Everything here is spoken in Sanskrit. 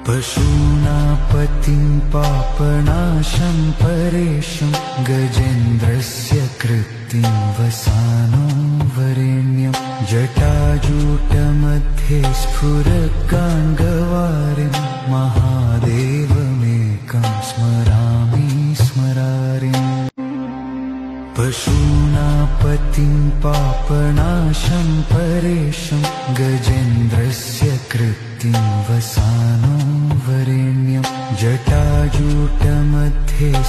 पशूनापतिं पापनाशं परेशं गजेन्द्रस्य कृत्तिं वसानो वरेण्यं जटाजूटमध्ये स्फुरगाङ्गवारिं महादेवमेकं स्मरामि स्मरारिम् पशूनापतिं पापनाशं परेशं गजेन्द्रस्य कृत्तिं वसानो वरेण्यं जटाजूटमध्ये